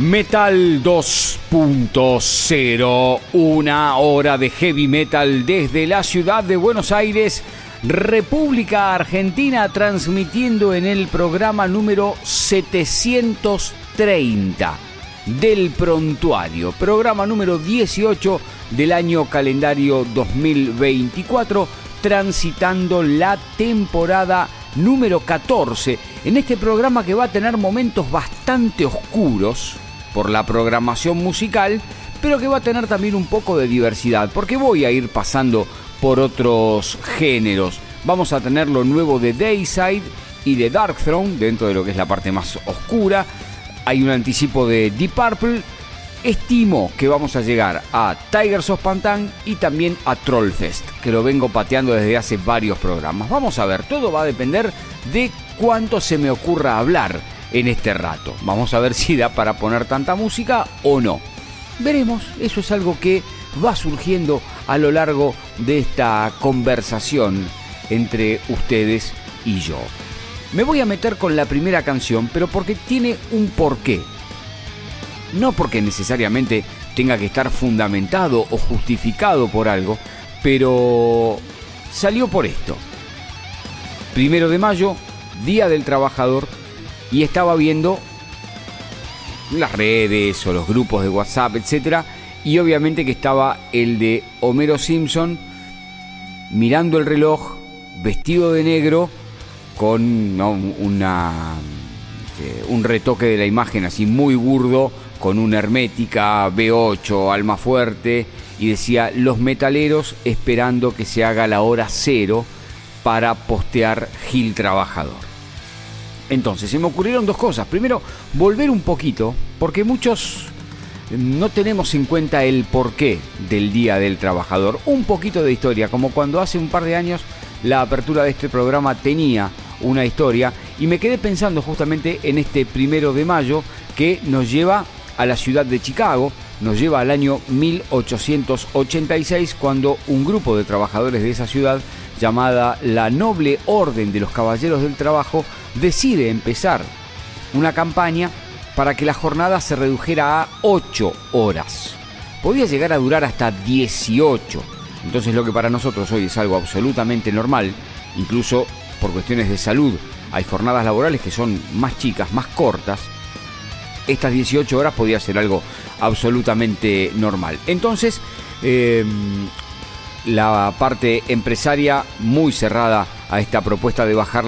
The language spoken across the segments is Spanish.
Metal 2.0, una hora de heavy metal desde la ciudad de Buenos Aires, República Argentina, transmitiendo en el programa número 730 del Prontuario, programa número 18 del año calendario 2024, transitando la temporada número 14, en este programa que va a tener momentos bastante oscuros por la programación musical, pero que va a tener también un poco de diversidad, porque voy a ir pasando por otros géneros. Vamos a tener lo nuevo de Dayside y de Darkthrone, dentro de lo que es la parte más oscura. Hay un anticipo de Deep Purple. Estimo que vamos a llegar a Tigers of Pantan y también a Trollfest, que lo vengo pateando desde hace varios programas. Vamos a ver, todo va a depender de cuánto se me ocurra hablar en este rato. Vamos a ver si da para poner tanta música o no. Veremos, eso es algo que va surgiendo a lo largo de esta conversación entre ustedes y yo. Me voy a meter con la primera canción, pero porque tiene un porqué. No porque necesariamente tenga que estar fundamentado o justificado por algo, pero salió por esto. 1 de mayo, Día del Trabajador, y estaba viendo las redes o los grupos de WhatsApp, etcétera, y obviamente que estaba el de Homero Simpson mirando el reloj, vestido de negro, con un retoque de la imagen así muy burdo, con una hermética, B8, Almafuerte, y decía: los metaleros esperando que se haga la hora cero para postear Gil Trabajador. Entonces se me ocurrieron dos cosas. Primero, volver un poquito, porque muchos no tenemos en cuenta el porqué del Día del Trabajador. Un poquito de historia, como cuando hace un par de años la apertura de este programa tenía una historia, y me quedé pensando justamente en este 1 de mayo que nos lleva a la ciudad de Chicago, nos lleva al año 1886, cuando un grupo de trabajadores de esa ciudad, llamada la Noble Orden de los Caballeros del Trabajo, decide empezar una campaña para que la jornada se redujera a 8 horas. Podía llegar a durar hasta 18. Entonces, lo que para nosotros hoy es algo absolutamente normal, incluso por cuestiones de salud, hay jornadas laborales que son más chicas, más cortas. Estas 18 horas podía ser algo absolutamente normal. Entonces, la parte empresaria, muy cerrada a esta propuesta de bajar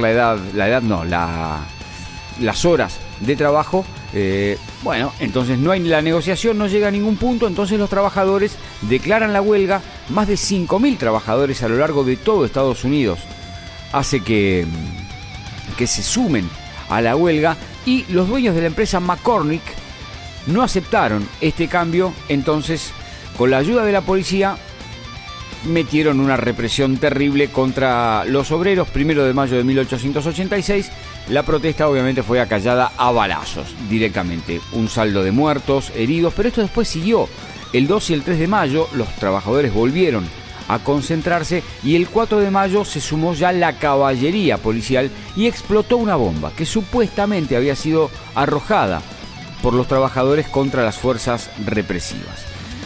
las horas de trabajo. Bueno, entonces no hay la negociación, no llega a ningún punto. Entonces los trabajadores declaran la huelga. Más de 5.000 trabajadores a lo largo de todo Estados Unidos hace que se sumen a la huelga, y los dueños de la empresa McCormick no aceptaron este cambio. Entonces, con la ayuda de la policía, metieron una represión terrible contra los obreros. 1 de mayo de 1886, la protesta obviamente fue acallada a balazos directamente. Un saldo de muertos, heridos, pero esto después siguió. El 2 y el 3 de mayo los trabajadores volvieron a concentrarse, y el 4 de mayo se sumó ya la caballería policial y explotó una bomba que supuestamente había sido arrojada por los trabajadores contra las fuerzas represivas.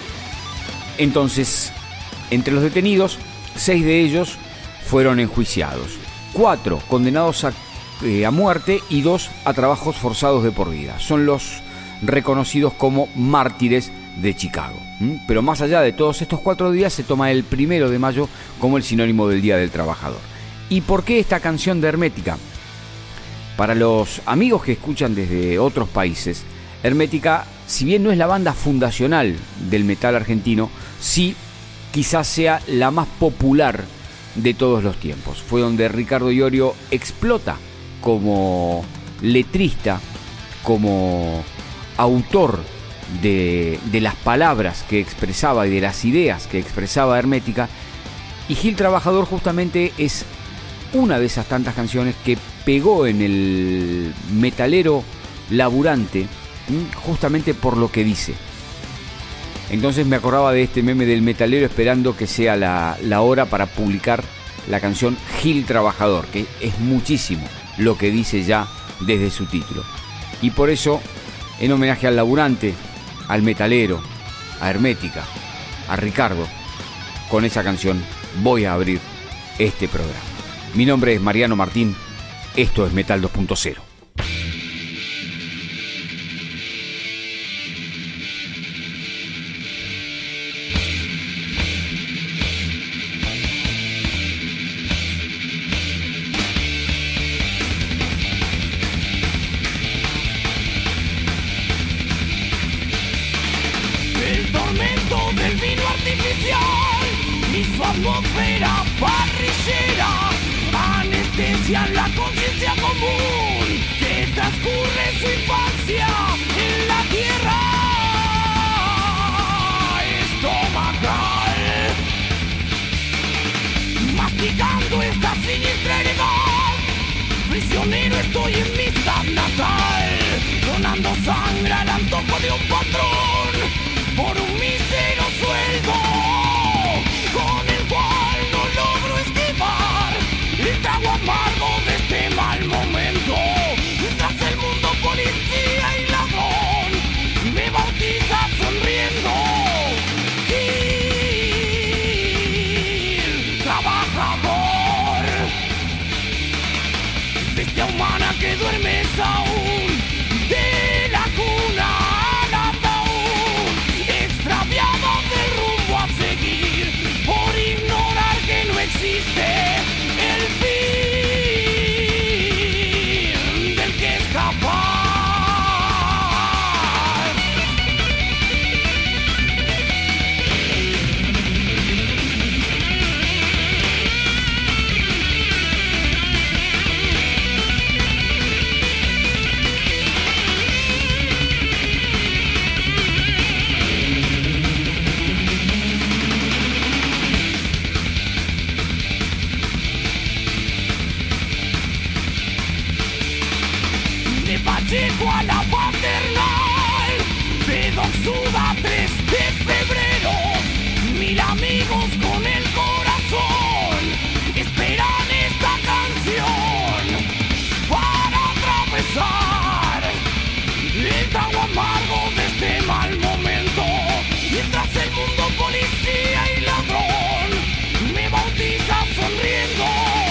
Entonces, entre los detenidos, 6 de ellos fueron enjuiciados, 4 condenados a muerte y 2 a trabajos forzados de por vida. Son los reconocidos como mártires de Chicago. Pero más allá de todos estos 4 días, se toma el 1 de mayo como el sinónimo del Día del Trabajador. ¿Y por qué esta canción de Hermética? Para los amigos que escuchan desde otros países, Hermética, si bien no es la banda fundacional del metal argentino, sí quizás sea la más popular de todos los tiempos. Fue donde Ricardo Iorio explota como letrista, como autor de las palabras que expresaba y de las ideas que expresaba Hermética. Y Gil Trabajador justamente es una de esas tantas canciones que pegó en el metalero laburante, justamente por lo que dice. Entonces me acordaba de este meme del metalero esperando que sea la hora para publicar la canción Gil Trabajador, que es muchísimo lo que dice ya desde su título. Y por eso en homenaje al laburante, al metalero, a Hermética, a Ricardo. Con esa canción voy a abrir este programa. Mi nombre es Mariano Martín, esto es Metal 2.0. Atmósfera parrillera anestesian la conciencia común que transcurre su infancia en la tierra estomacal, masticando esta siniestra heredad. Prisionero estoy en mi ciudad natal, donando sangre al antojo de un patrón por un mísero sueldo, con el cual no logro esquivar el trago amargo de este mal momento. Tras el mundo policía y ladrón me bautiza sonriendo. Gil, trabajador, bestia humana que duermes aún, de la cuna al ataúd, extraviado del rumbo a seguir, por ignorar que no existe el fin del que escapar. Pacheco a la paternal, de Doxuda 3 de febrero, 1000 amigos con el corazón esperan esta canción para atravesar el trago amargo de este mal momento. Mientras el mundo policía y ladrón me bautiza sonriendo.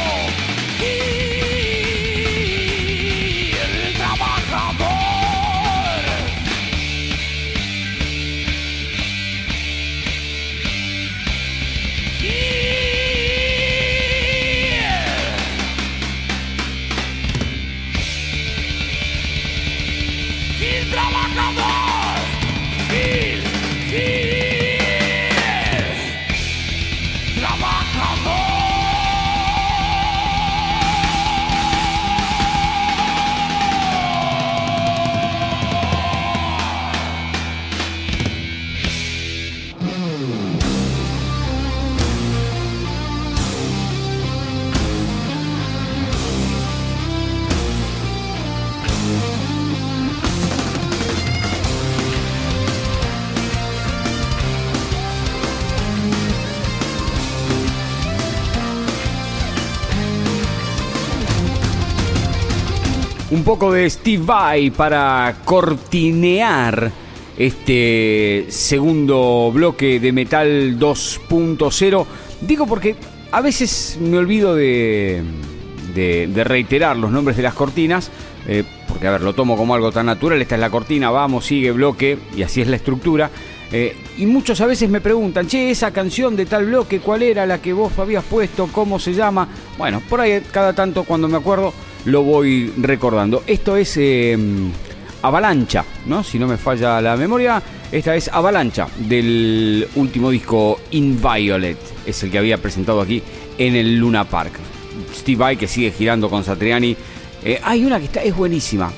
Un poco de Steve Vai para cortinear este segundo bloque de Metal 2.0. Digo porque a veces me olvido de reiterar los nombres de las cortinas, porque a ver, lo tomo como algo tan natural. Esta es la cortina, vamos, sigue, bloque, y así es la estructura. Y muchos a veces me preguntan, che, esa canción de tal bloque, ¿cuál era la que vos habías puesto? ¿Cómo se llama? Bueno, por ahí cada tanto cuando me acuerdo lo voy recordando. Esto es Avalancha, ¿no? Si no me falla la memoria, esta es Avalancha del último disco Inviolate. Es el que había presentado aquí en el Luna Park. Steve Vai, que sigue girando con Satriani. Hay una que es buenísima.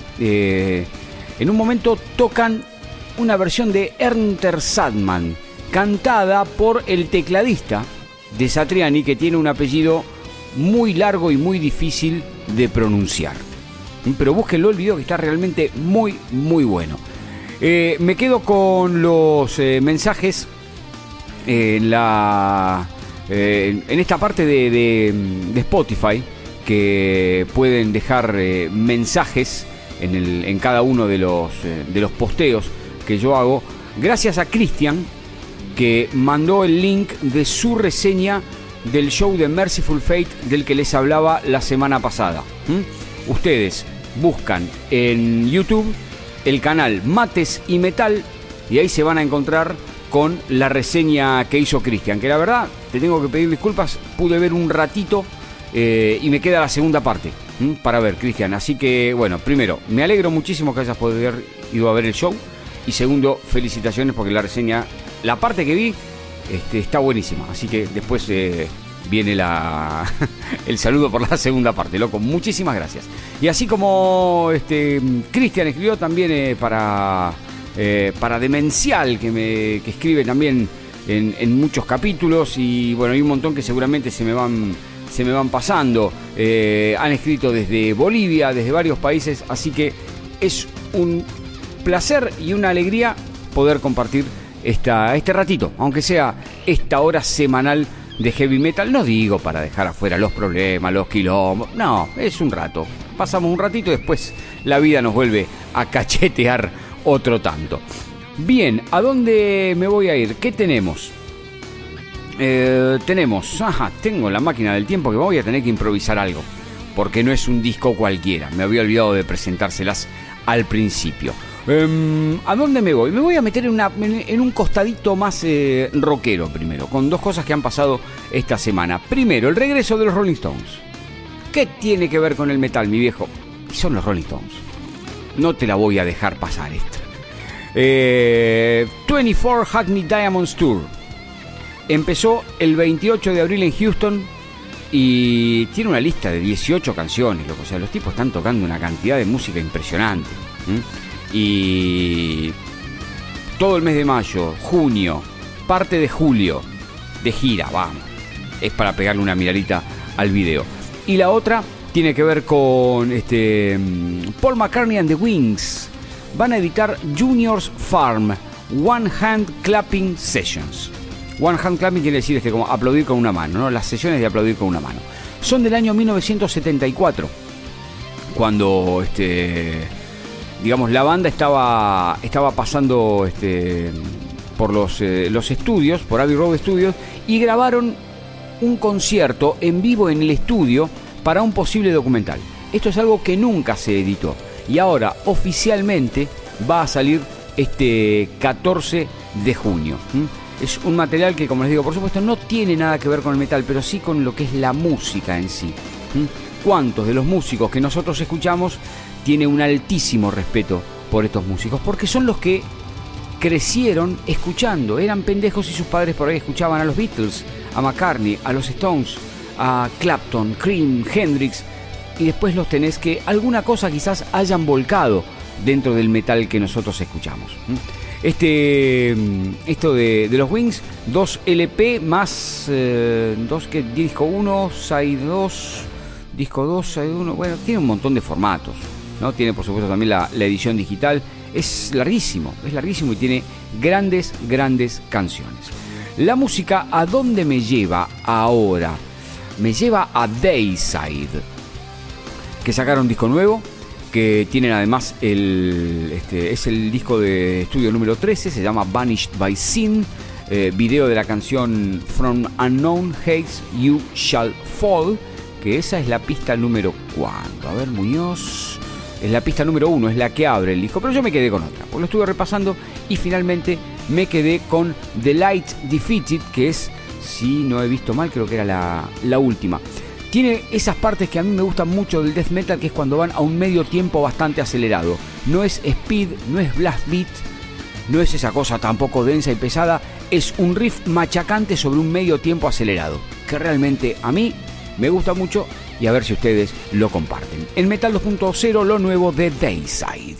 En un momento tocan una versión de Enter Sandman, cantada por el tecladista de Satriani, que tiene un apellido muy largo y muy difícil de pronunciar. Pero búsquenlo el video, que está realmente muy, muy bueno. Me quedo con los mensajes en esta parte de Spotify, que pueden dejar mensajes en cada uno de los posteos que yo hago. Gracias a Cristian, que mandó el link de su reseña del show de Mercyful Fate del que les hablaba la semana pasada. Ustedes buscan en YouTube el canal Mates y Metal y ahí se van a encontrar con la reseña que hizo Cristian, que la verdad, te tengo que pedir disculpas, pude ver un ratito y me queda la segunda parte para ver, Cristian. Así que, bueno, primero, me alegro muchísimo que hayas podido haber ido a ver el show y segundo, felicitaciones porque la reseña, la parte que vi, está buenísima. Así que después viene el saludo por la segunda parte, loco. Muchísimas gracias. Y así como Cristian escribió también para Demencial, que escribe también en muchos capítulos. Y bueno, hay un montón que seguramente se me van pasando. Han escrito desde Bolivia, desde varios países. Así que es un placer y una alegría poder compartir este ratito, aunque sea esta hora semanal de heavy metal. No digo para dejar afuera los problemas, los quilombos, no, es un rato, pasamos un ratito y después la vida nos vuelve a cachetear otro tanto. Bien, ¿a dónde me voy a ir? ¿Qué tenemos? Tengo la máquina del tiempo que voy a tener que improvisar algo, porque no es un disco cualquiera, me había olvidado de presentárselas al principio. ¿A dónde me voy? Me voy a meter en un costadito más rockero primero, con dos cosas que han pasado esta semana. Primero, el regreso de los Rolling Stones. ¿Qué tiene que ver con el metal, mi viejo? Y son los Rolling Stones. No te la voy a dejar pasar esta. 24 Hackney Diamonds Tour. Empezó el 28 de abril en Houston y tiene una lista de 18 canciones, loco. O sea, los tipos están tocando una cantidad de música impresionante. Y todo el mes de mayo, junio, parte de julio, de gira, vamos. Es para pegarle una miradita al video. Y la otra tiene que ver con Paul McCartney and the Wings. Van a editar Junior's Farm, One Hand Clapping Sessions. One Hand Clapping quiere decir como aplaudir con una mano, ¿no? Las sesiones de aplaudir con una mano. Son del año 1974, cuando digamos, la banda estaba pasando por los estudios, por Abbey Road Studios, y grabaron un concierto en vivo en el estudio para un posible documental. Esto es algo que nunca se editó y ahora oficialmente va a salir este 14 de junio. Es un material que, como les digo, por supuesto no tiene nada que ver con el metal, pero sí con lo que es la música en sí. ¿Cuántos de los músicos que nosotros escuchamos tiene un altísimo respeto por estos músicos? Porque son los que crecieron escuchando. Eran pendejos y sus padres por ahí escuchaban a los Beatles, a McCartney, a los Stones, a Clapton, Cream, Hendrix. Y después los tenés que alguna cosa quizás hayan volcado dentro del metal que nosotros escuchamos. Esto de los Wings, 2 LP más 2 que disco 1, side 2, disco 2, side 1. Bueno, tiene un montón de formatos, ¿no? Tiene por supuesto también la edición digital. Es larguísimo y tiene grandes canciones. La música, ¿a dónde me lleva ahora? Me lleva a Dayside, que sacaron disco nuevo, que tienen además es el disco de estudio número 13, se llama Vanished by Sin, video de la canción From Unknown Heights You Shall Fall, que esa es la pista número ¿cuánto? A ver, Muñoz, es la pista número 1, es la que abre el disco, pero yo me quedé con otra, porque lo estuve repasando y finalmente me quedé con The Light Defeated, que es, si no he visto mal, creo que era la última. Tiene esas partes que a mí me gustan mucho del death metal, que es cuando van a un medio tiempo bastante acelerado. No es speed, no es blast beat, no es esa cosa tampoco densa y pesada. Es un riff machacante sobre un medio tiempo acelerado, que realmente a mí me gusta mucho y a ver si ustedes lo comparten. En Metal 2.0, lo nuevo de Dayside.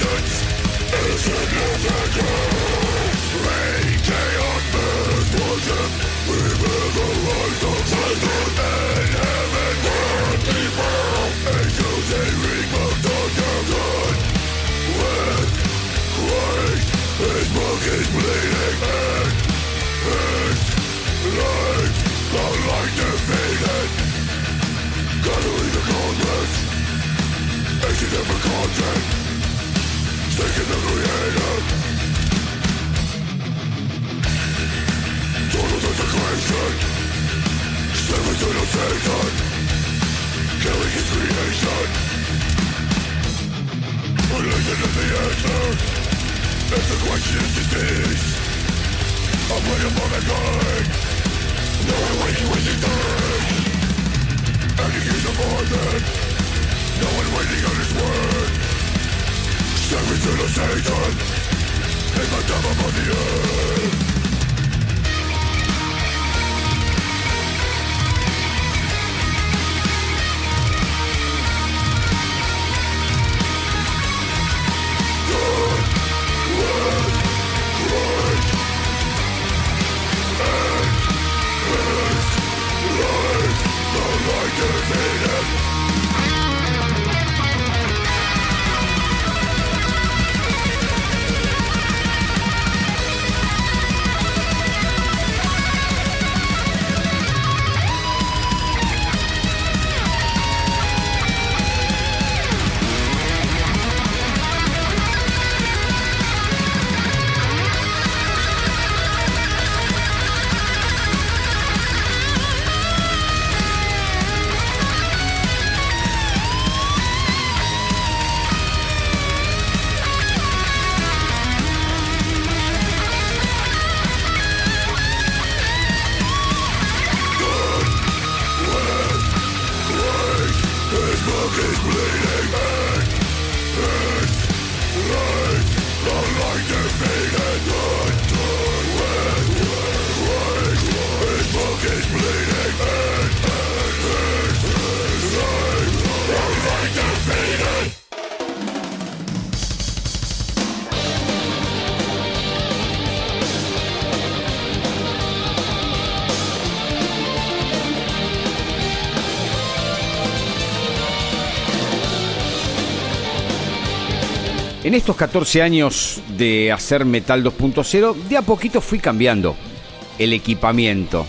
En estos 14 años de hacer Metal 2.0, de a poquito fui cambiando el equipamiento.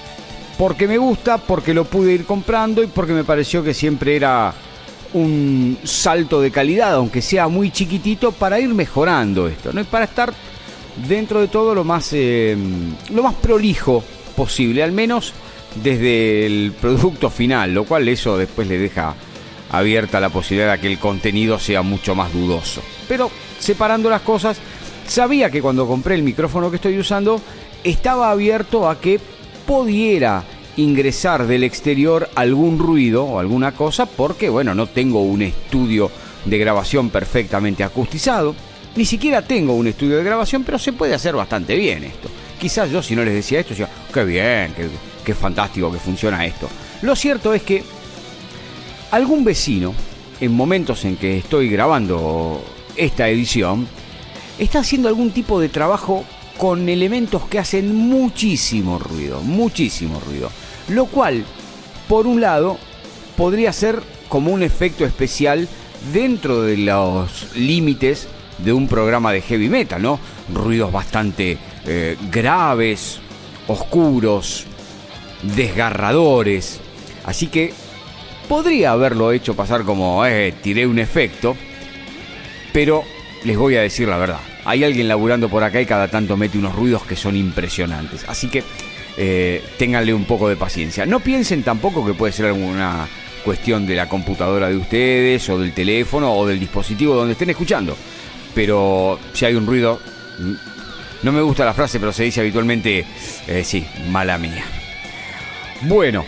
Porque me gusta, porque lo pude ir comprando y porque me pareció que siempre era un salto de calidad, aunque sea muy chiquitito, para ir mejorando esto, ¿no? Y para estar dentro de todo lo más prolijo posible, al menos desde el producto final, lo cual eso después le deja abierta la posibilidad de que el contenido sea mucho más dudoso. Pero separando las cosas, sabía que cuando compré el micrófono que estoy usando estaba abierto a que pudiera ingresar del exterior algún ruido o alguna cosa, porque bueno, no tengo un estudio de grabación perfectamente acustizado, ni siquiera tengo un estudio de grabación, pero se puede hacer bastante bien esto. Quizás yo, si no les decía esto, decía, qué bien, qué fantástico que funciona esto. Lo cierto es que algún vecino, en momentos en que estoy grabando esta edición, está haciendo algún tipo de trabajo con elementos que hacen muchísimo ruido, lo cual, por un lado, podría ser como un efecto especial dentro de los límites de un programa de heavy metal, ¿no? Ruidos bastante graves, oscuros, desgarradores, así que podría haberlo hecho pasar como tiré un efecto, pero les voy a decir la verdad. Hay alguien laburando por acá y cada tanto mete unos ruidos que son impresionantes. Así que ténganle un poco de paciencia. No piensen tampoco que puede ser alguna cuestión de la computadora de ustedes, o del teléfono, o del dispositivo donde estén escuchando. Pero si hay un ruido, no me gusta la frase, pero se dice habitualmente, sí, mala mía. Bueno,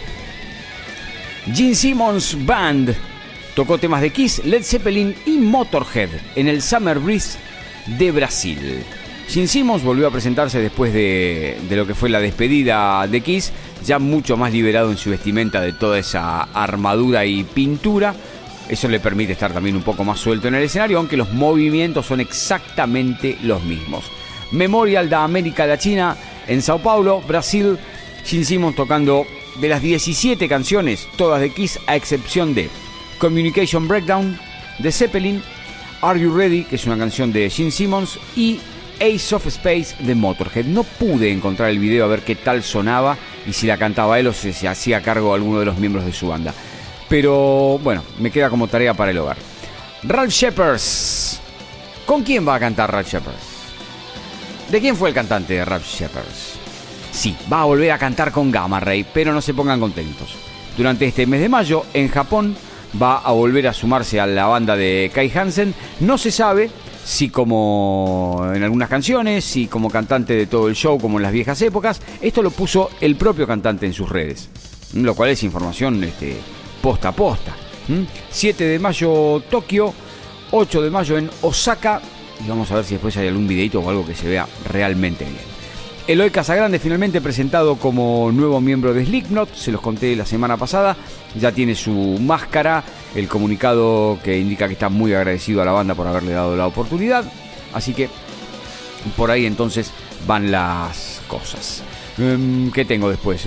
Gene Simmons Band tocó temas de Kiss, Led Zeppelin y Motorhead en el Summer Breeze de Brasil. Gene Simmons volvió a presentarse después de lo que fue la despedida de Kiss, ya mucho más liberado en su vestimenta de toda esa armadura y pintura, eso le permite estar también un poco más suelto en el escenario, aunque los movimientos son exactamente los mismos. Memorial da América Latina en Sao Paulo, Brasil. Gene Simmons tocando de las 17 canciones, todas de Kiss, a excepción de Communication Breakdown de Zeppelin, Are You Ready, que es una canción de Gene Simmons, y Ace of Space de Motorhead. No pude encontrar el video a ver qué tal sonaba y si la cantaba él o si se hacía cargo alguno de los miembros de su banda. Pero bueno, me queda como tarea para el hogar. Ralph Shepherds. ¿Con quién va a cantar Ralph Shepherds? ¿De quién fue el cantante de Ralph Shepherds? Sí, va a volver a cantar con Gamma Ray, pero no se pongan contentos. Durante este mes de mayo, en Japón, va a volver a sumarse a la banda de Kai Hansen. No se sabe si como en algunas canciones, si como cantante de todo el show, como en las viejas épocas. Esto lo puso el propio cantante en sus redes, lo cual es información posta a posta. 7 de mayo Tokio, 8 de mayo en Osaka, y vamos a ver si después hay algún videito o algo que se vea realmente bien. Eloy Casagrande finalmente presentado como nuevo miembro de Slipknot, se los conté la semana pasada, ya tiene su máscara, el comunicado que indica que está muy agradecido a la banda por haberle dado la oportunidad, así que por ahí entonces van las cosas. ¿Qué tengo después?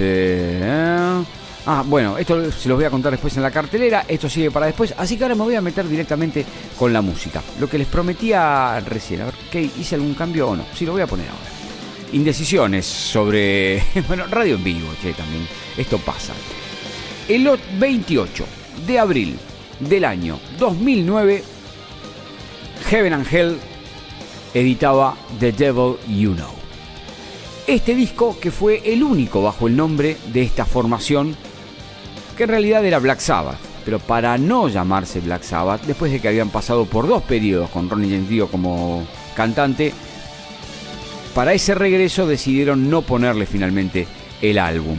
Bueno, esto se los voy a contar después en la cartelera, esto sigue para después, así que ahora me voy a meter directamente con la música. Lo que les prometía recién, a ver, ¿qué? ¿Hice algún cambio o no? Sí, lo voy a poner ahora. Indecisiones sobre... Bueno, radio en vivo, también. Esto pasa. El 28 de abril del año 2009, Heaven and Hell editaba The Devil You Know. Este disco, que fue el único bajo el nombre de esta formación, que en realidad era Black Sabbath, pero para no llamarse Black Sabbath, después de que habían pasado por 2 periodos con Ronnie James Dio como cantante, para ese regreso decidieron no ponerle finalmente el álbum.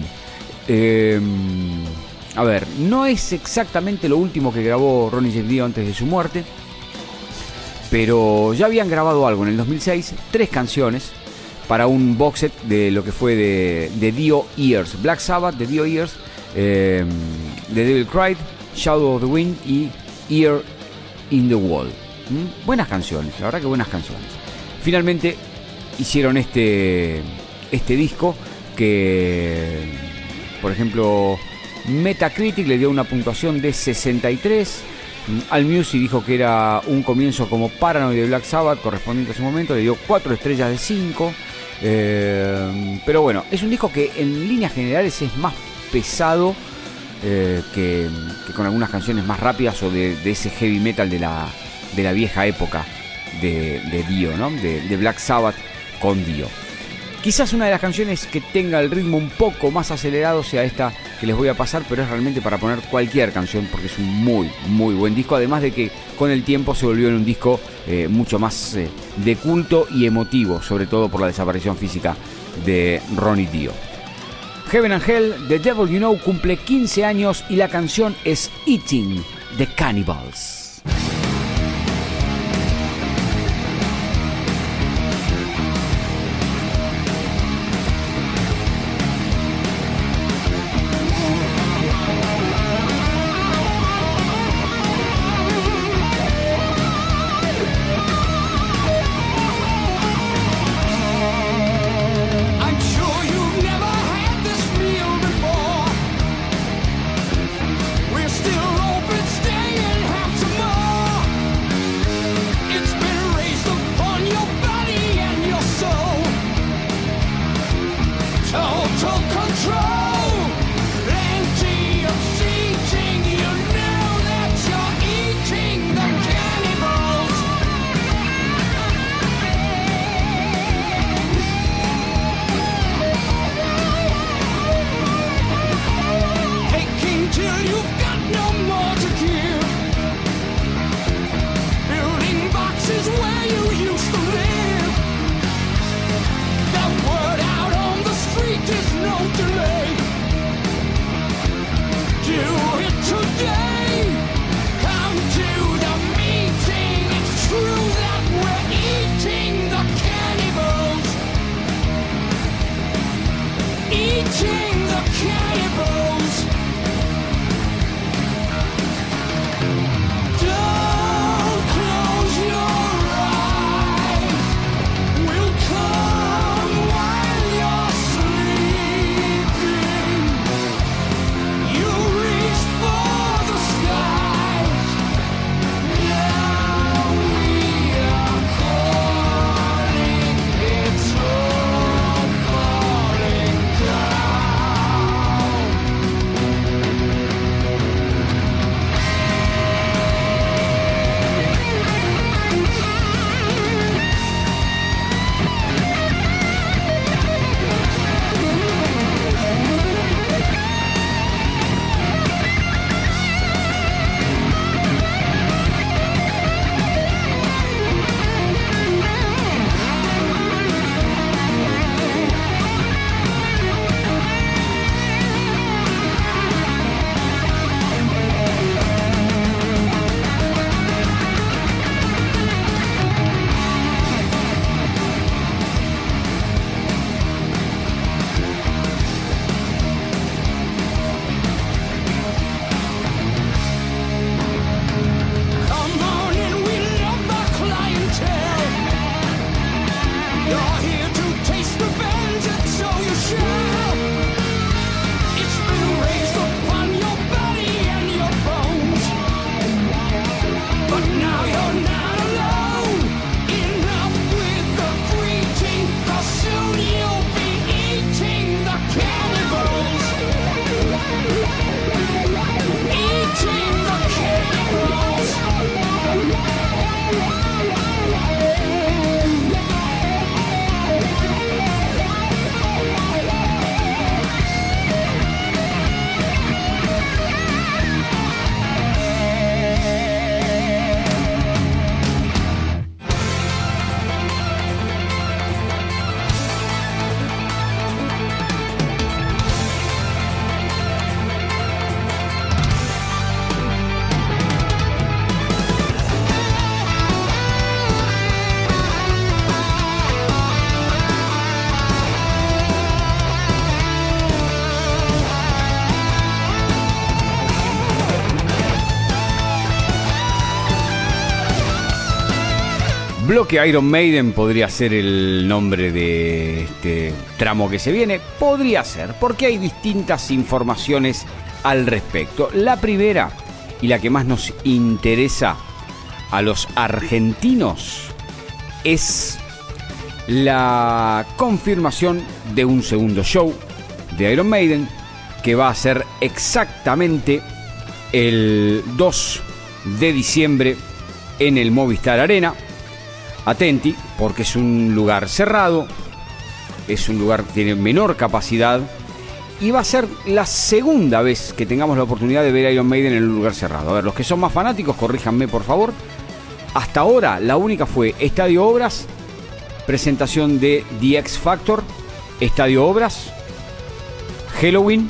A ver, no es exactamente lo último que grabó Ronnie James Dio antes de su muerte, pero ya habían grabado algo en el 2006, 3 canciones para un box set de lo que fue de Dio Years, Black Sabbath, de Dio Years, The Devil Cried, Shadow of the Wind y Ear in the Wall. Buenas canciones, la verdad que buenas canciones. Finalmente hicieron este disco que, por ejemplo, Metacritic le dio una puntuación de 63. AllMusic dijo que era un comienzo como Paranoid de Black Sabbath, correspondiente a su momento, le dio 4 estrellas de 5. Pero bueno, es un disco que en líneas generales es más pesado que con algunas canciones más rápidas o de ese heavy metal de la vieja época de Dio, ¿no? De Black Sabbath con Dio. Quizás una de las canciones que tenga el ritmo un poco más acelerado sea esta que les voy a pasar, pero es realmente para poner cualquier canción porque es un muy, muy buen disco. Además de que con el tiempo se volvió en un disco mucho más de culto y emotivo, sobre todo por la desaparición física de Ronnie Dio. Heaven and Hell, The Devil You Know, cumple 15 años y la canción es Eating the Cannibals. Still open, staying half tomorrow. tell. You're here to taste revenge, and so you shall. It's been raised upon your body and your bones, but now you're not alone. Enough with the greeting, 'cause soon you'll be eating the cannibals. Eating the cannibals. Bloque Iron Maiden podría ser el nombre de este tramo que se viene. Podría ser, porque hay distintas informaciones al respecto. La primera, y la que más nos interesa a los argentinos, es la confirmación de un segundo show de Iron Maiden, que va a ser exactamente el 2 de diciembre en el Movistar Arena. Atenti, porque es un lugar cerrado, es un lugar que tiene menor capacidad y va a ser la segunda vez que tengamos la oportunidad de ver a Iron Maiden en un lugar cerrado. A ver, los que son más fanáticos, corríjanme por favor. Hasta ahora la única fue Estadio Obras, presentación de The X Factor, Estadio Obras, Halloween,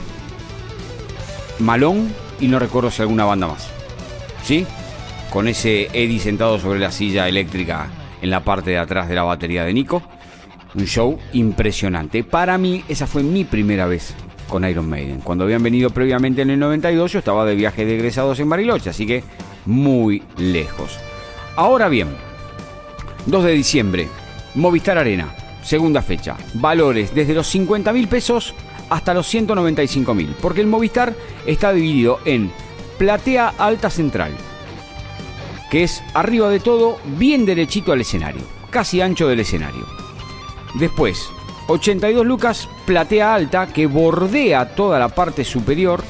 Malón y no recuerdo si alguna banda más. ¿Sí? Con ese Eddie sentado sobre la silla eléctrica en la parte de atrás de la batería de Nico. Un show impresionante. Para mí, esa fue mi primera vez con Iron Maiden. Cuando habían venido previamente en el 92, yo estaba de viaje de egresados en Bariloche, así que muy lejos. Ahora bien, 2 de diciembre, Movistar Arena, segunda fecha. Valores desde los 50.000 pesos hasta los 195.000, porque el Movistar está dividido en platea alta central, que es arriba de todo, bien derechito al escenario, casi ancho del escenario. Después, 82 lucas, platea alta, que bordea toda la parte superior.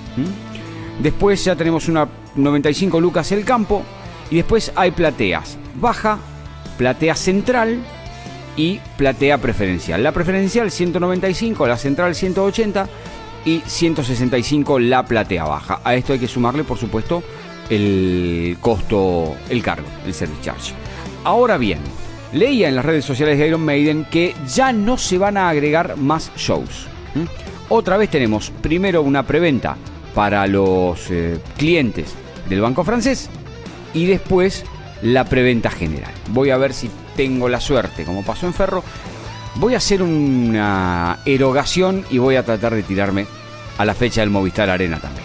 Después ya tenemos una 95 lucas el campo. Y después hay plateas baja, platea central y platea preferencial. La preferencial 195, la central 180 y 165 la platea baja. A esto hay que sumarle, por supuesto, el costo, el cargo, el service charge. Ahora bien, leía en las redes sociales de Iron Maiden que ya no se van a agregar más shows. Otra vez tenemos primero una preventa para los clientes del Banco Francés y después la preventa general. Voy a ver si tengo la suerte, como pasó en Ferro. Voy a hacer una erogación y voy a tratar de tirarme a la fecha del Movistar Arena también.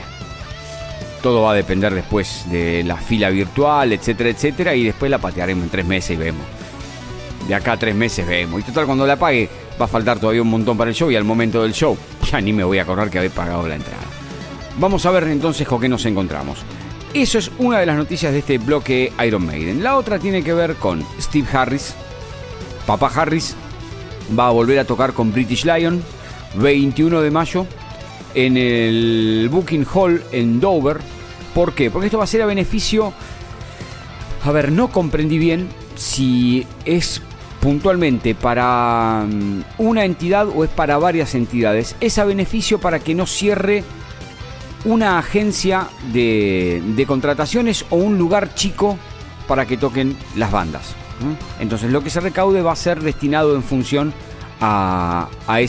Todo va a depender después de la fila virtual, etcétera, etcétera, y después la patearemos en 3 meses y vemos. De acá a 3 meses vemos. Y total, cuando la pague va a faltar todavía un montón para el show y al momento del show ya ni me voy a acordar que haber pagado la entrada. Vamos a ver entonces con qué nos encontramos. Eso es una de las noticias de este bloque Iron Maiden. La otra tiene que ver con Steve Harris. Papá Harris va a volver a tocar con British Lion 21 de mayo en el Booking Hall en Dover. ¿Por qué? Porque esto va a ser a beneficio... A ver, no comprendí bien si es puntualmente para una entidad o es para varias entidades. Es a beneficio para que no cierre una agencia de contrataciones o un lugar chico para que toquen las bandas. Entonces lo que se recaude va a ser destinado en función a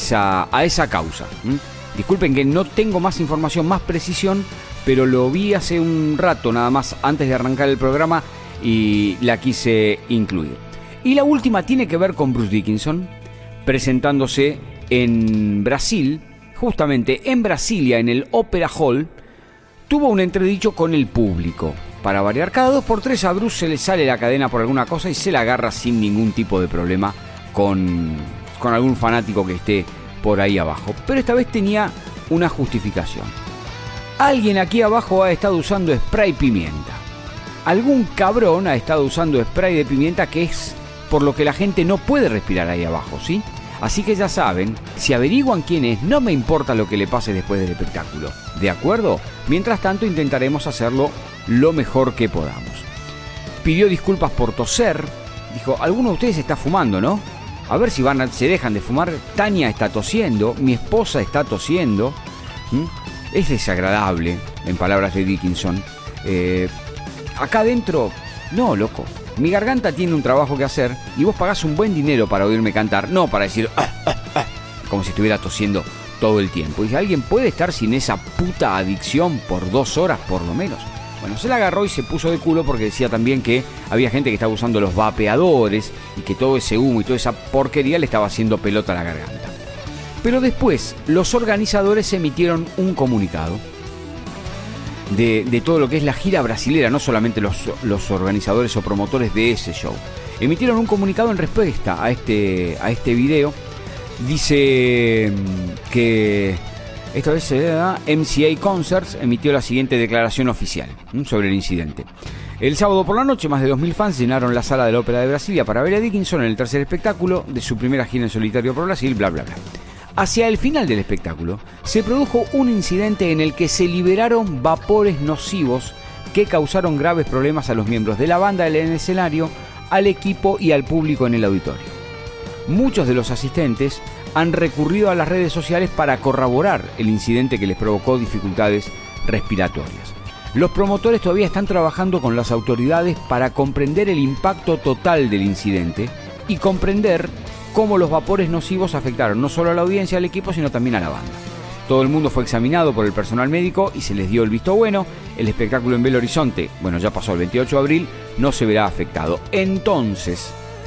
esa causa. Disculpen que no tengo más información, más precisión, pero lo vi hace un rato nada más antes de arrancar el programa y la quise incluir. Y la última tiene que ver con Bruce Dickinson presentándose en Brasil. Justamente en Brasilia, en el Opera Hall, tuvo un entredicho con el público. para variar. Cada 2x3 a Bruce se le sale la cadena por alguna cosa y se la agarra sin ningún tipo de problema con algún fanático que esté por ahí abajo. Pero esta vez tenía una justificación. Alguien aquí abajo ha estado usando spray pimienta. Algún cabrón ha estado usando spray de pimienta, que es por lo que la gente no puede respirar ahí abajo, ¿sí? Así que ya saben, si averiguan quién es, no me importa lo que le pase después del espectáculo. ¿De acuerdo? Mientras tanto intentaremos hacerlo lo mejor que podamos. Pidió disculpas por toser. Dijo, alguno de ustedes está fumando, ¿no? A ver si se dejan de fumar. Tania está tosiendo, mi esposa está tosiendo. Es desagradable, en palabras de Dickinson. Acá adentro, no, loco. Mi garganta tiene un trabajo que hacer y vos pagás un buen dinero para oírme cantar, no para decir como si estuviera tosiendo todo el tiempo. Y alguien puede estar sin esa puta adicción por 2 horas por lo menos. Bueno, se la agarró y se puso de culo porque decía también que había gente que estaba usando los vapeadores y que todo ese humo y toda esa porquería le estaba haciendo pelota a la garganta. Pero después los organizadores emitieron un comunicado de todo lo que es la gira brasilera, no solamente los organizadores o promotores de ese show. Emitieron un comunicado en respuesta a este video. Dice que esta vez MCA Concerts emitió la siguiente declaración oficial sobre el incidente. El sábado por la noche, más de 2.000 fans llenaron la sala de la Ópera de Brasilia para ver a Dickinson en el tercer espectáculo de su primera gira en solitario por Brasil, bla bla bla. Hacia el final del espectáculo, se produjo un incidente en el que se liberaron vapores nocivos que causaron graves problemas a los miembros de la banda en el escenario, al equipo y al público en el auditorio. Muchos de los asistentes han recurrido a las redes sociales para corroborar el incidente que les provocó dificultades respiratorias. Los promotores todavía están trabajando con las autoridades para comprender el impacto total del incidente y comprender cómo los vapores nocivos afectaron no solo a la audiencia del equipo, sino también a la banda. Todo el mundo fue examinado por el personal médico y se les dio el visto bueno. El espectáculo en Belo Horizonte, bueno, ya pasó el 28 de abril, no se verá afectado. Entonces,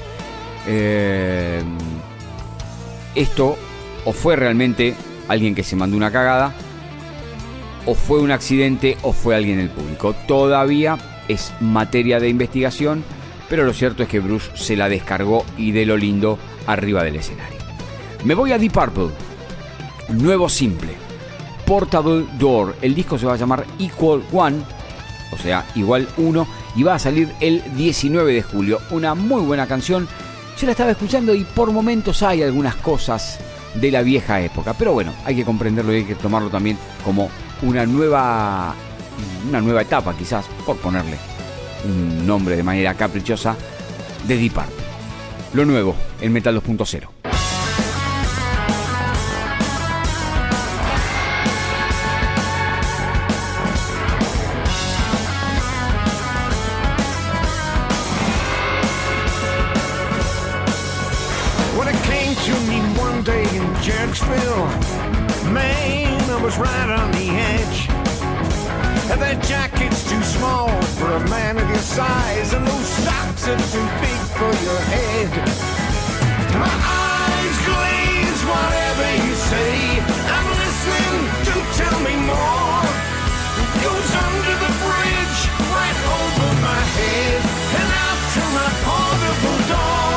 esto o fue realmente alguien que se mandó una cagada, o fue un accidente, o fue alguien del público. Todavía es materia de investigación, pero lo cierto es que Bruce se la descargó y de lo lindo arriba del escenario. Me voy a Deep Purple. Nuevo simple, Portable Door. El disco se va a llamar Equal One, o sea, igual 1, y va a salir el 19 de julio. Una muy buena canción. Yo la estaba escuchando y por momentos hay algunas cosas de la vieja época, pero bueno, hay que comprenderlo y hay que tomarlo también como una nueva etapa, quizás, por ponerle un nombre de manera caprichosa, de Deep Purple. Lo nuevo, el Metal 2.0. Man, I was right on the edge. That jacket's too small for a man of your size, and those socks are too big for your head. My eyes glaze, whatever you say, I'm listening, do tell me more. It goes under the bridge, right over my head, and out to my portable door.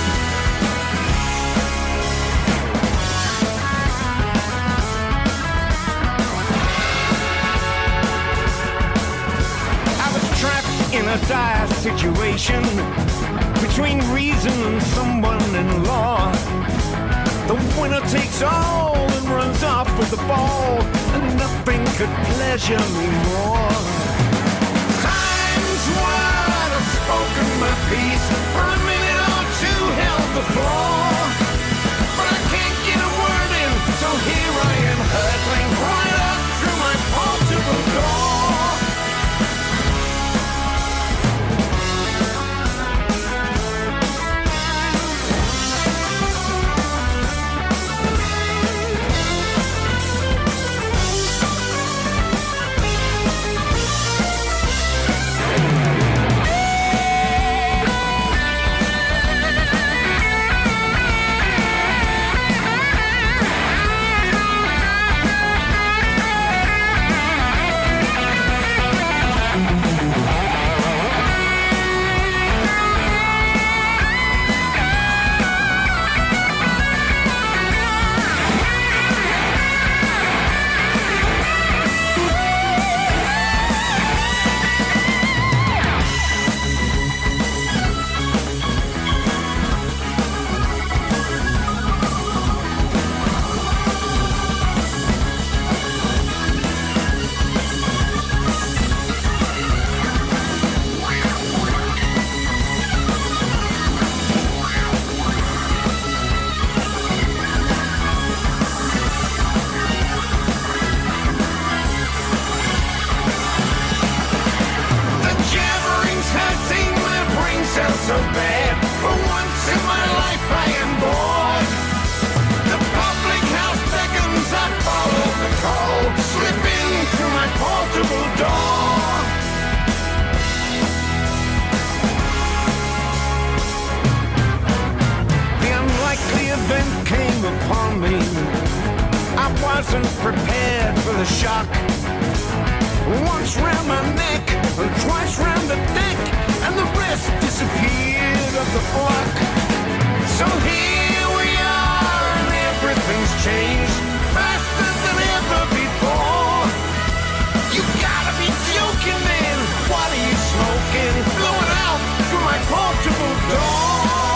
In a dire situation between reason and someone in law, the winner takes all and runs off with the ball, and nothing could pleasure me more. Times wide, I've spoken my piece, for a minute or two held the floor, but I can't get a word in, so here I am hurtling right up through my portable door. wasn't prepared for the shock. Once round my neck, and twice round the deck, and the rest disappeared up the block. So here we are, and everything's changed faster than ever before. You gotta be joking, man. What are you smoking? Blowing out through my portable door.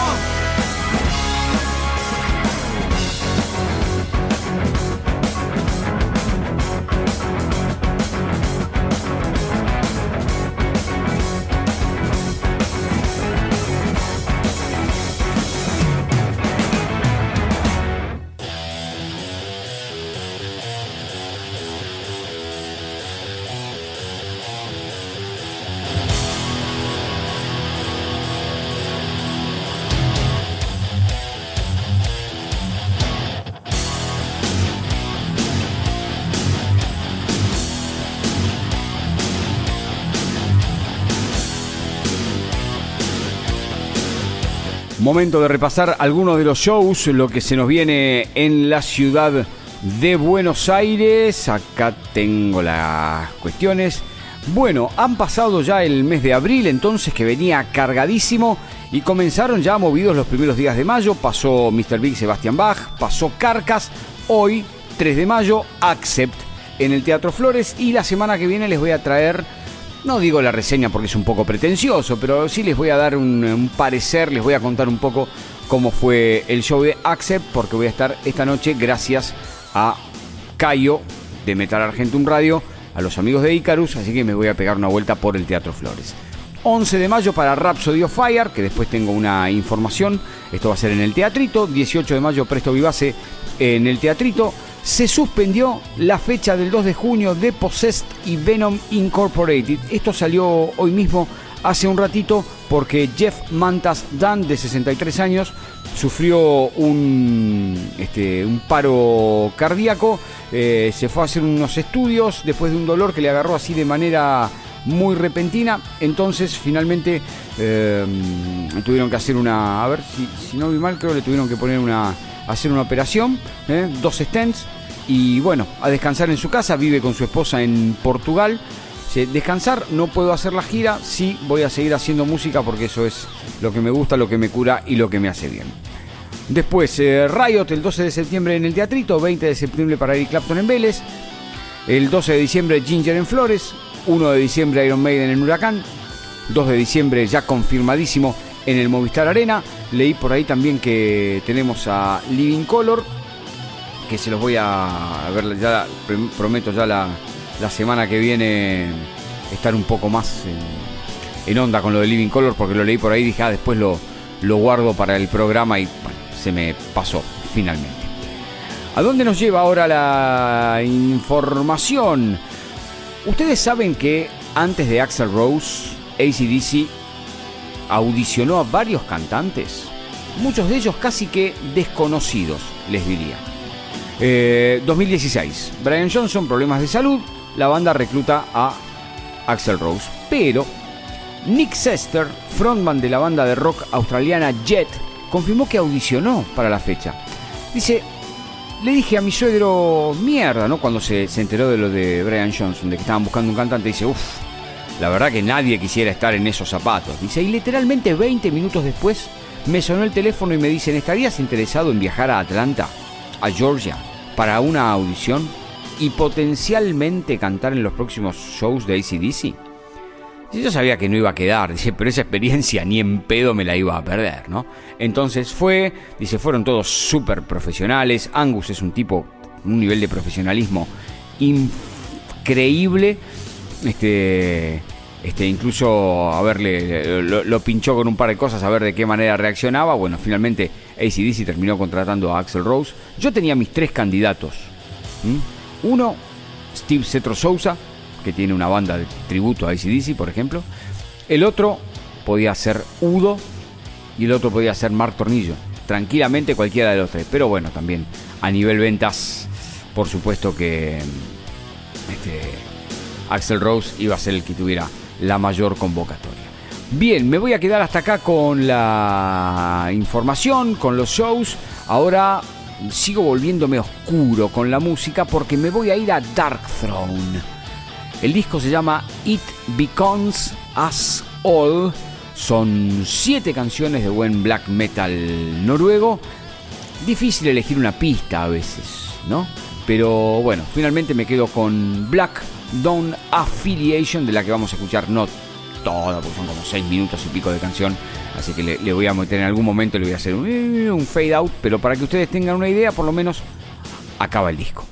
Momento de repasar algunos de los shows, lo que se nos viene en la ciudad de Buenos Aires. Acá tengo las cuestiones. Bueno, han pasado ya el mes de abril, entonces, que venía cargadísimo, y comenzaron ya movidos los primeros días de mayo. Pasó Mr. Big, Sebastian Bach, pasó Carcass. Hoy, 3 de mayo, Accept en el Teatro Flores, y la semana que viene les voy a traer, no digo la reseña porque es un poco pretencioso, pero sí les voy a dar un parecer, les voy a contar un poco cómo fue el show de Accept, porque voy a estar esta noche gracias a Cayo de Metal Argentum Radio, a los amigos de Icarus, así que me voy a pegar una vuelta por el Teatro Flores. 11 de mayo para Rhapsody of Fire, que después tengo una información, esto va a ser en el Teatrito. 18 de mayo Presto Vivace en el Teatrito. Se suspendió la fecha del 2 de junio de Possessed y Venom Incorporated. Esto salió hoy mismo, hace un ratito, porque Jeff Mantas Dunn, de 63 años, sufrió un paro cardíaco. Se fue a hacer unos estudios después de un dolor que le agarró así de manera muy repentina. Entonces finalmente tuvieron que hacer una... A ver, si no vi mal, creo que le tuvieron que poner hacer una operación, 2 stents, y bueno, a descansar en su casa. Vive con su esposa en Portugal. Descansar, no puedo hacer la gira, sí voy a seguir haciendo música porque eso es lo que me gusta, lo que me cura y lo que me hace bien. Después Riot el 12 de septiembre en el Teatrito, 20 de septiembre para Eric Clapton en Vélez, el 12 de diciembre Ginger en Flores, 1 de diciembre Iron Maiden en Huracán, 2 de diciembre ya confirmadísimo en el Movistar Arena. Leí por ahí también que tenemos a Living Color, que se los voy a ver, ya prometo ya la semana que viene estar un poco más en onda con lo de Living Color, porque lo leí por ahí y dije, después lo guardo para el programa, y bueno, se me pasó finalmente. ¿A dónde nos lleva ahora la información? Ustedes saben que antes de Axl Rose, AC/DC audicionó a varios cantantes, muchos de ellos casi que desconocidos, les diría. 2016, Brian Johnson, problemas de salud, la banda recluta a Axl Rose, pero Nick Sester, frontman de la banda de rock australiana Jet, confirmó que audicionó para la fecha. Dice, le dije a mi suegro, mierda, ¿no? Cuando se enteró de lo de Brian Johnson, de que estaban buscando un cantante, dice, la verdad que nadie quisiera estar en esos zapatos. Dice, y literalmente 20 minutos después me sonó el teléfono y me dicen, ¿estarías interesado en viajar a Atlanta, a Georgia, para una audición y potencialmente cantar en los próximos shows de AC/DC? Yo sabía que no iba a quedar, dice, pero esa experiencia ni en pedo me la iba a perder, ¿no? Entonces dice, fueron todos súper profesionales. Angus es un tipo, un nivel de profesionalismo increíble. Incluso, a ver, lo pinchó con un par de cosas a ver de qué manera reaccionaba. Bueno, finalmente AC/DC terminó contratando a Axl Rose. Yo tenía mis 3 candidatos. Uno, Steve Cetro Sousa, que tiene una banda de tributo a AC/DC, por ejemplo. El otro podía ser Udo y el otro podía ser Mark Tornillo. Tranquilamente cualquiera de los 3. Pero bueno, también a nivel ventas, por supuesto que Axl Rose iba a ser el que tuviera la mayor convocatoria. Bien, me voy a quedar hasta acá con la información, con los shows. Ahora sigo volviéndome oscuro con la música porque me voy a ir a Darkthrone. El disco se llama It Becomes Us All. Son 7 canciones de buen black metal noruego. Difícil elegir una pista a veces, ¿no? Pero bueno, finalmente me quedo con Black Dawn Affiliation, de la que vamos a escuchar no toda, porque son como 6 minutos y pico de canción. Así que le voy a meter en algún momento, le voy a hacer un fade out. Pero para que ustedes tengan una idea, por lo menos acaba el disco.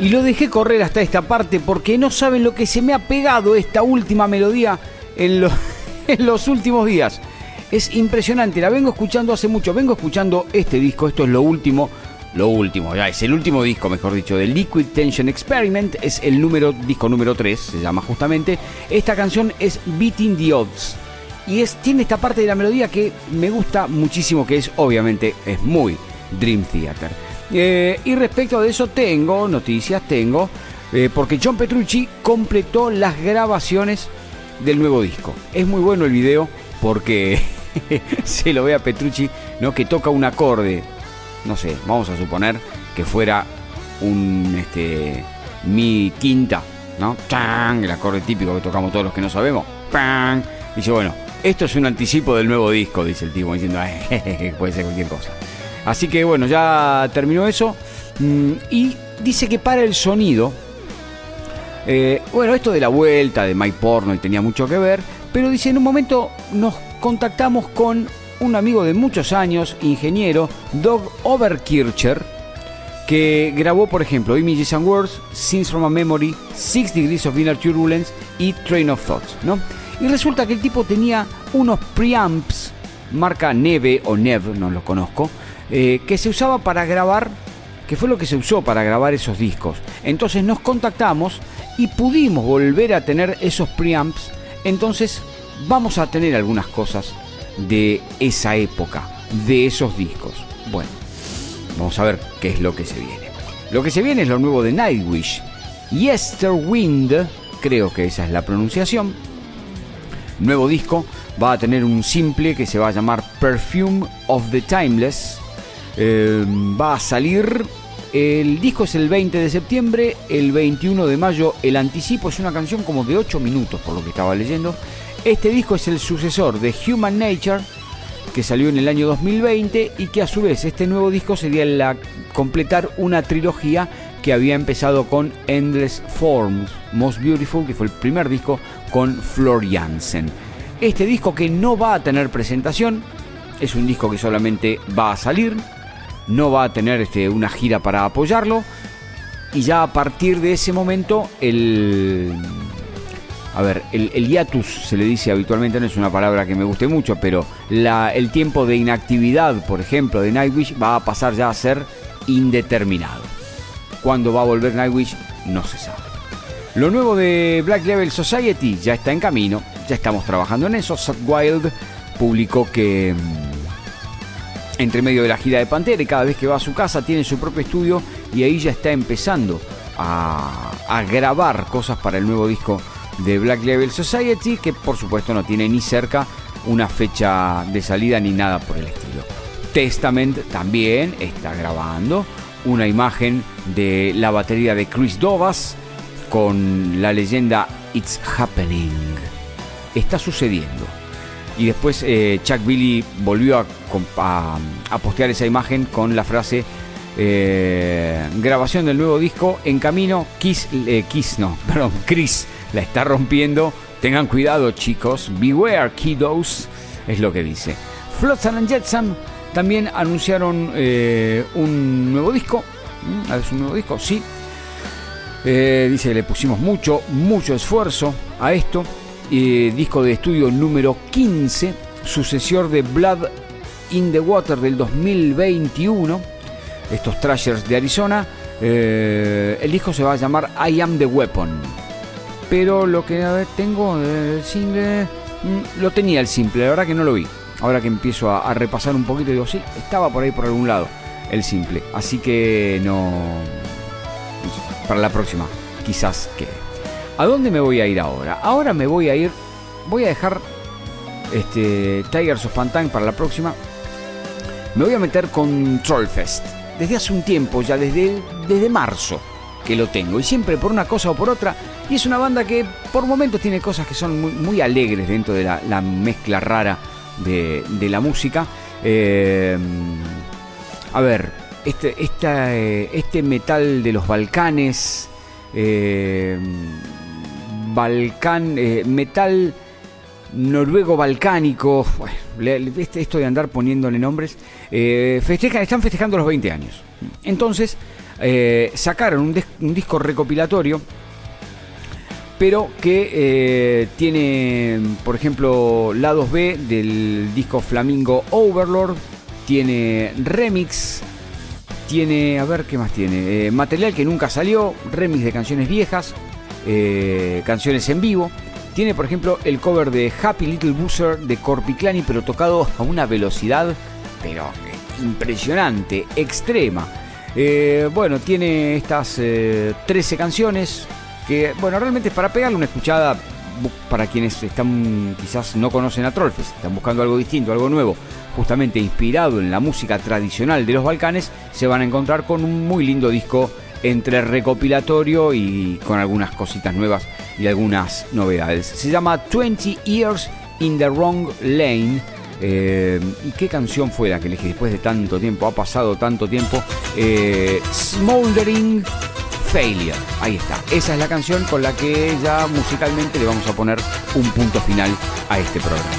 Y lo dejé correr hasta esta parte porque no saben lo que se me ha pegado esta última melodía en los últimos días. Es impresionante, la vengo escuchando hace mucho. Vengo escuchando este disco, esto es lo último, ya es el último disco, mejor dicho, de Liquid Tension Experiment. Es el disco número 3, se llama justamente. Esta canción es Beating the Odds. Y tiene esta parte de la melodía que me gusta muchísimo, que obviamente es muy Dream Theater. Y respecto de eso tengo noticias, porque John Petrucci completó las grabaciones del nuevo disco. Es muy bueno el video porque se lo ve a Petrucci, ¿no? Que toca un acorde, no sé, vamos a suponer que fuera un mi quinta, ¿no? ¡Chan! El acorde típico que tocamos todos los que no sabemos. ¡Pam! Dice, bueno, esto es un anticipo del nuevo disco, dice el tipo, diciendo, puede ser cualquier cosa. Así que bueno, ya terminó eso. Y dice que para el sonido, bueno, esto de la vuelta de Mike Portnoy tenía mucho que ver, pero dice, en un momento nos contactamos con un amigo de muchos años, ingeniero, Doug Overkircher, que grabó, por ejemplo, Images and Words, Scenes from a Memory, 6 Degrees of Inner Turbulence y Train of Thoughts, ¿no? Y resulta que el tipo tenía unos preamps, marca Neve o Nev, no lo conozco, que se usaba para grabar, que fue lo que se usó para grabar esos discos. Entonces nos contactamos y pudimos volver a tener esos preamps. Entonces vamos a tener algunas cosas de esa época, de esos discos. Bueno, vamos a ver qué es lo que se viene. Lo que se viene es lo nuevo de Nightwish, Yesterwind, creo que esa es la pronunciación. Nuevo disco, va a tener un simple que se va a llamar Perfume of the Timeless. Va a salir, el disco es el 20 de septiembre, el 21 de mayo el anticipo es una canción como de 8 minutos por lo que estaba leyendo. Este disco es el sucesor de Human Nature, que salió en el año 2020 y que a su vez este nuevo disco sería completar una trilogía que había empezado con Endless Forms, Most Beautiful, que fue el primer disco con Floor Jansen. Este disco, que no va a tener presentación, es un disco que solamente va a salir, no va a tener una gira para apoyarlo, y ya a partir de ese momento el hiatus, se le dice habitualmente, no es una palabra que me guste mucho, pero el tiempo de inactividad, por ejemplo, de Nightwish va a pasar ya a ser indeterminado. ¿Cuándo va a volver Nightwish? No se sabe. Lo nuevo de Black Label Society ya está en camino, ya estamos trabajando en eso. Zakk Wylde publicó que entre medio de la gira de Pantera, y cada vez que va a su casa tiene su propio estudio, y ahí ya está empezando a grabar cosas para el nuevo disco de Black Label Society, que por supuesto no tiene ni cerca una fecha de salida ni nada por el estilo. Testament también está grabando una imagen de la batería de Chris Dovas con la leyenda It's Happening. Está sucediendo. Y después Chuck Billy volvió a postear esa imagen con la frase grabación del nuevo disco en camino. Chris la está rompiendo, tengan cuidado, chicos, beware kiddos, es lo que dice. Flotsam and Jetsam también anunciaron un nuevo disco. ¿Es un nuevo disco? Sí. Dice que le pusimos mucho esfuerzo a esto. Disco de estudio número 15, sucesor de Blood in the Water del 2021, estos thrashers de Arizona. El disco se va a llamar I Am the Weapon, pero lo que tengo del single, lo tenía el simple, la verdad que no lo vi. Ahora que empiezo a repasar un poquito, digo, sí, estaba por ahí por algún lado el simple, así que no, para la próxima quizás quede. ¿A dónde me voy a ir ahora? Ahora voy a dejar Tigers of Pantang para la próxima. Me voy a meter con Trollfest. Desde hace un tiempo, ya desde marzo que lo tengo. Y siempre por una cosa o por otra. Y es una banda que por momentos tiene cosas que son muy, muy alegres dentro de la mezcla rara de la música. A ver, este metal de los Balcanes... metal noruego balcánico, bueno, esto de andar poniéndole nombres, están festejando los 20 años. Entonces sacaron un disco recopilatorio, pero que tiene, por ejemplo, lados B del disco Flamingo Overlord, tiene remix, tiene, a ver qué más tiene, material que nunca salió, remix de canciones viejas, canciones en vivo. Tiene, por ejemplo, el cover de Happy Little Boozer de Korpiklani, pero tocado a una velocidad pero impresionante, extrema. Bueno, tiene estas 13 canciones que, bueno, realmente es para pegarle una escuchada para quienes están, quizás no conocen a Trollfest, están buscando algo distinto, algo nuevo, justamente inspirado en la música tradicional de los Balcanes. Se van a encontrar con un muy lindo disco entre recopilatorio y con algunas cositas nuevas y algunas novedades. Se llama 20 Years in the Wrong Lane. ¿Y qué canción fue la que elegí después de tanto tiempo? Ha pasado tanto tiempo. Smoldering Failure. Ahí está. Esa es la canción con la que ya musicalmente le vamos a poner un punto final a este programa.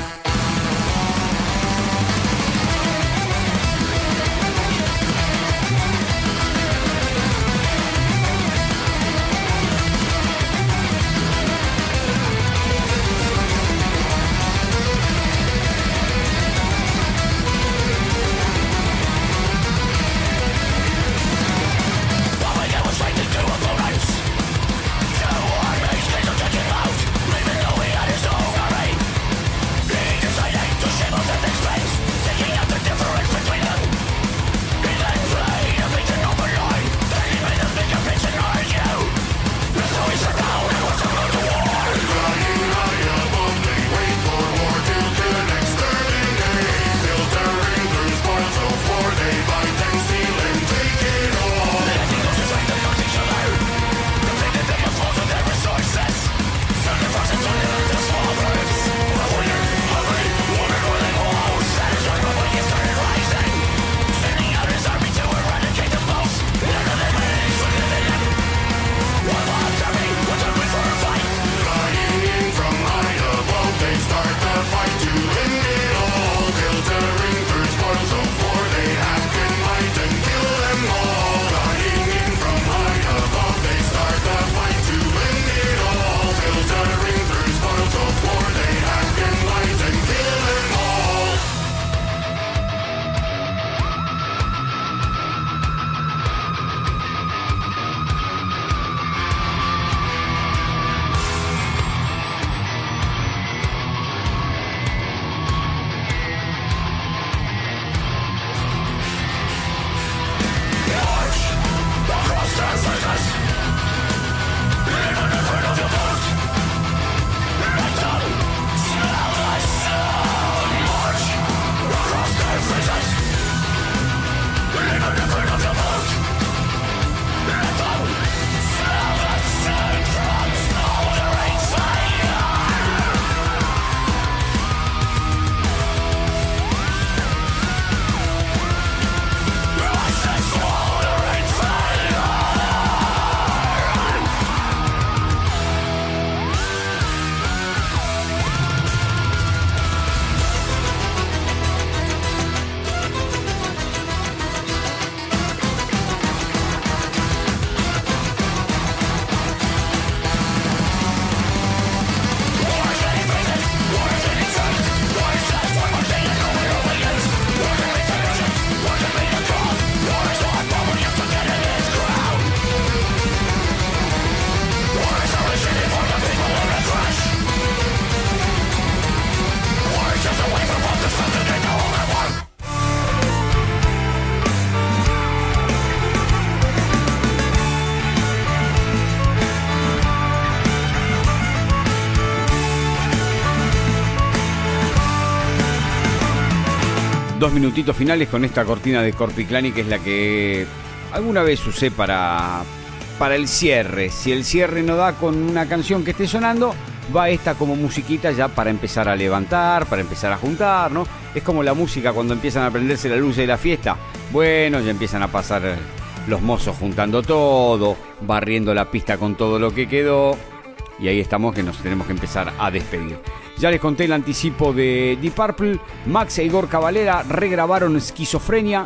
Dos minutitos finales con esta cortina de Korpiklani, que es la que alguna vez usé para el cierre. Si el cierre no da con una canción que esté sonando, va esta como musiquita ya para empezar a levantar, para empezar a juntar, ¿no? Es como la música cuando empiezan a prenderse las luces de la fiesta. Bueno, ya empiezan a pasar los mozos juntando todo, barriendo la pista con todo lo que quedó. Y ahí estamos, que nos tenemos que empezar a despedir. Ya les conté el anticipo de Deep Purple. Max e Igor Cavalera regrabaron Esquizofrenia.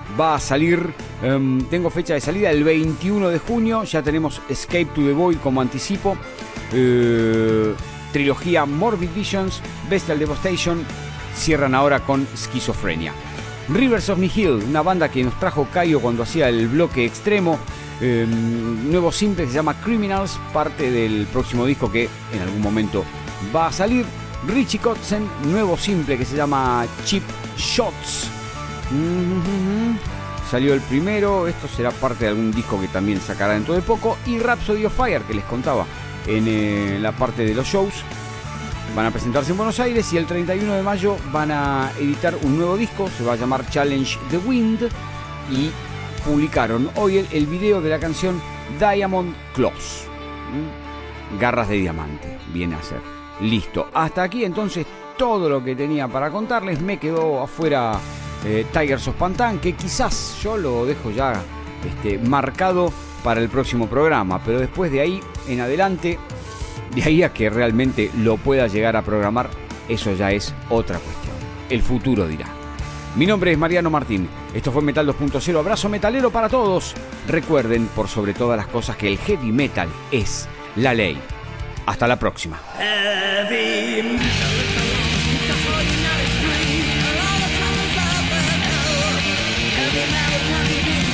va a salir, tengo fecha de salida el 21 de junio, ya tenemos Escape to the Void como anticipo, trilogía Morbid Visions, Bestial Devastation, cierran ahora con Esquizofrenia. Rivers of Nihil, una banda que nos trajo Caio cuando hacía el bloque extremo, nuevo simple que se llama Criminals, parte del próximo disco que en algún momento va a salir. Richie Kotzen, nuevo simple que se llama Cheap Shots. Salió el primero, esto será parte de algún disco que también sacará dentro de poco. Y Rhapsody of Fire, que les contaba en la parte de los shows, van a presentarse en Buenos Aires y el 31 de mayo van a editar un nuevo disco, se va a llamar Challenge the Wind, y publicaron hoy el video de la canción Diamond Claws. Garras de diamante, viene a ser. Listo, hasta aquí entonces todo lo que tenía para contarles. Me quedó afuera Tigers of Pantan, que quizás yo lo dejo ya marcado para el próximo programa, pero después de ahí en adelante, de ahí a que realmente lo pueda llegar a programar, eso ya es otra cuestión. El futuro dirá. Mi nombre es Mariano Martín, esto fue Metal 2.0, abrazo metalero para todos. Recuerden, por sobre todas las cosas, que el heavy metal es la ley. Hasta la próxima. Heavy metal. Heavy metal.